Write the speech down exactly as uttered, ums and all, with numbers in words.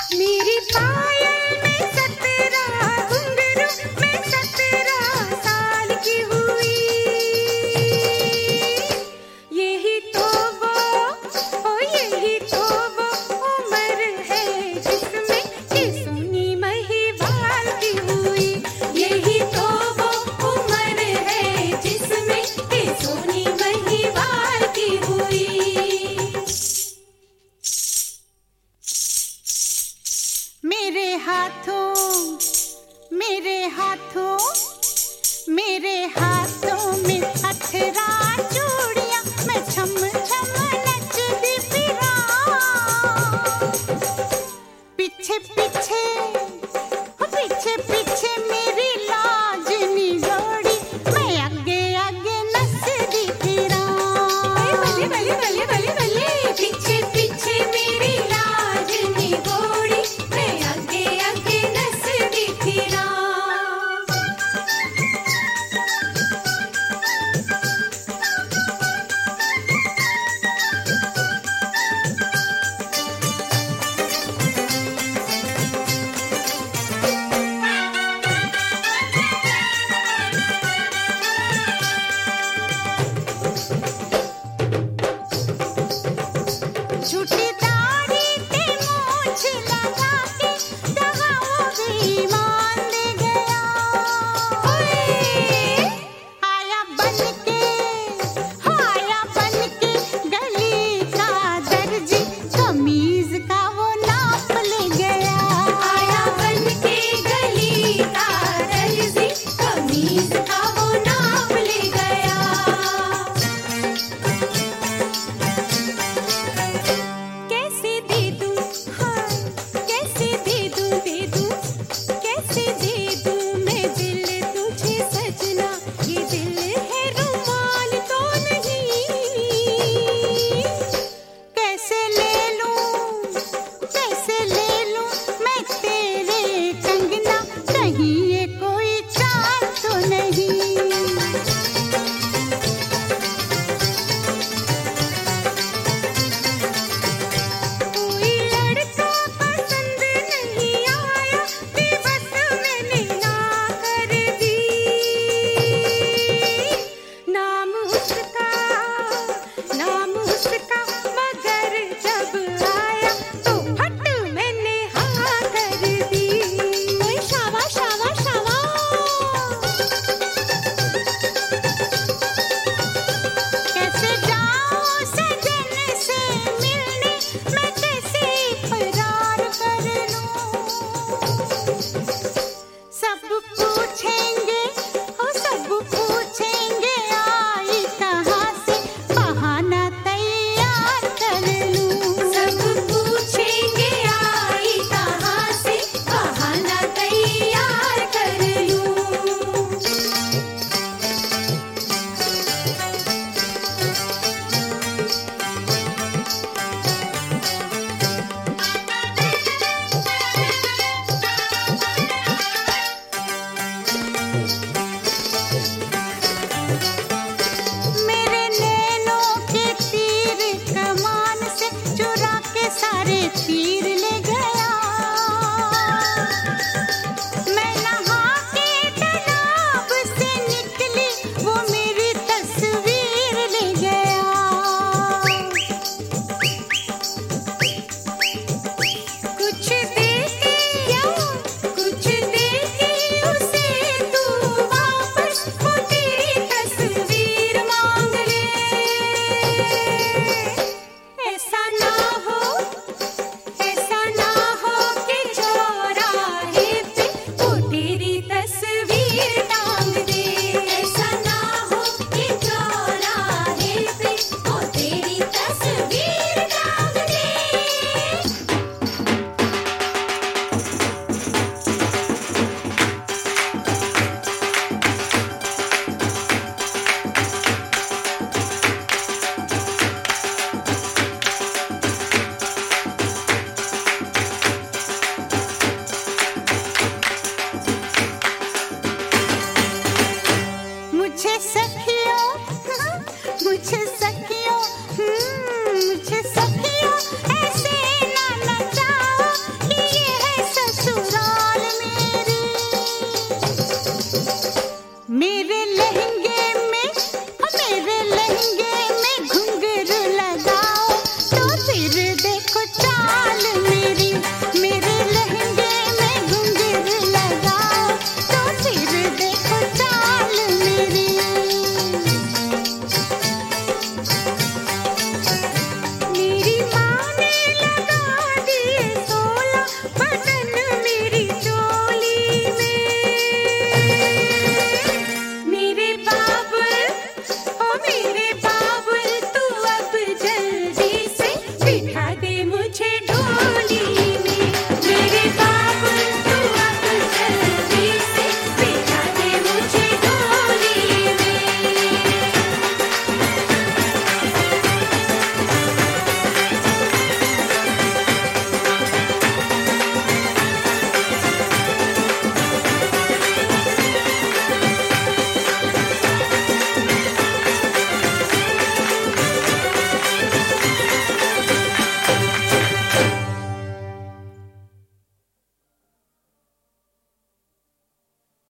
मेरी पायल में सत्रह घुंघरू में सत्रह साल की हुई। यही तो वो ओ यही तो वो उम्र है जिसमें कि सोनी महिवाल की हुई। यही तो वो उम्र है जिसमें कि सोनी महिवाल की हुई। मेरे हाथों मेरे हाथों मेरे हाथों में अठारह चूड़ियां मैं छम छम नचती फिरा। पीछे पीछे पीछे पीछे मेरी लाज निगोड़ी मैं आगे आगे नचती फिरा। बल्ले बल्ले बल्ले बल्ले बल्ले पीछे पीछे मेरी लाज निगोड़ी मैं आगे आगे नचती फिरा। झूठी दाढ़ी पे मूंछ लगा के दगाओ बेईमान दे गया। आया बन के आया बन के गली का दर्जी कमीज का वो नाप ले गया। आया बन के गली का दर्जी कमीज का वो नाप ले गया। कैसे दे दूं हाँ कैसे दे दूं दे दूं कैसे दे दूं मैं दिल तुझे सजना। ये दिल है रुमाल तो नहीं। कैसे ले लूं कैसे ले लूं मैं तेरे कंगना कहीं ये कोई चाल तो नहीं। कोई लड़का पसंद नहीं आया कि बस मैंने ना कर दी। नाम उसका नाम उसका मगर जब आया तो फट मैंने हाँ कर दी। ओए शावा शावा शावा। कैसे जाऊं सजन से मिलने मैं कैसे इकरार कर लूं। सब पूछेंगे ओ सब पूछेंगे आई कहाँ से बहाना तैयार कर लूं। सब पूछेंगे आई कहाँ से बहाना तैयार कर लूं। मेरे नैनों के तीर कमान से चुरा के सारे तीर